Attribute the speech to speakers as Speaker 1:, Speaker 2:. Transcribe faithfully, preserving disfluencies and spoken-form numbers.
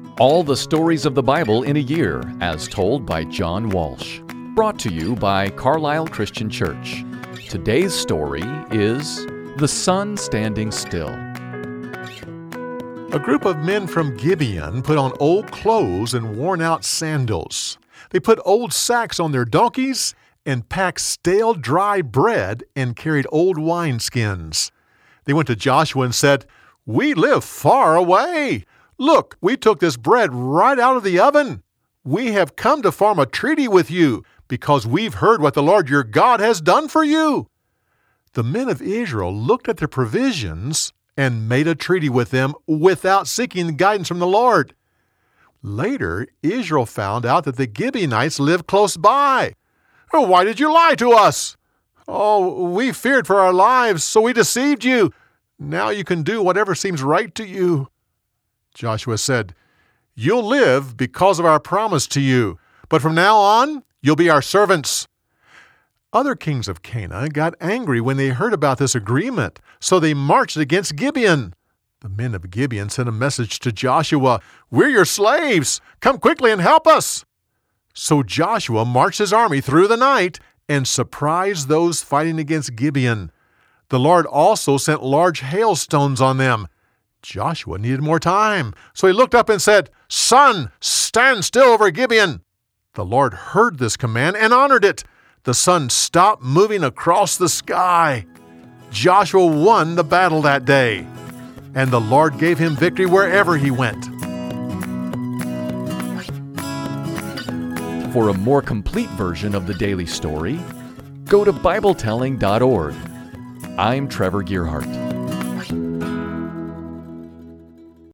Speaker 1: All the stories of the Bible in a year, as told by John Walsh. Brought to you by Carlisle Christian Church. Today's story is The Sun Standing Still.
Speaker 2: A group of men from Gibeon put on old clothes and worn-out sandals. They put old sacks on their donkeys and packed stale, dry bread and carried old wineskins. They went to Joshua and said, "We live far away. Look, we took this bread right out of the oven. We have come to form a treaty with you because we've heard what the Lord your God has done for you." The men of Israel looked at their provisions and made a treaty with them without seeking guidance from the Lord. Later, Israel found out that the Gibeonites lived close by. "Why did you lie to us?" "Oh, we feared for our lives, so we deceived you. Now you can do whatever seems right to you." Joshua said, "You'll live because of our promise to you, but from now on, you'll be our servants." Other kings of Canaan got angry when they heard about this agreement, so they marched against Gibeon. The men of Gibeon sent a message to Joshua, "We're your slaves. Come quickly and help us." So Joshua marched his army through the night and surprised those fighting against Gibeon. The Lord also sent large hailstones on them. Joshua needed more time, so he looked up and said, "Sun, stand still over Gibeon." The Lord heard this command and honored it. The sun stopped moving across the sky. Joshua won the battle that day, and the Lord gave him victory wherever he went.
Speaker 1: For a more complete version of the daily story, go to Bible telling dot org. I'm Trevor Gearhart.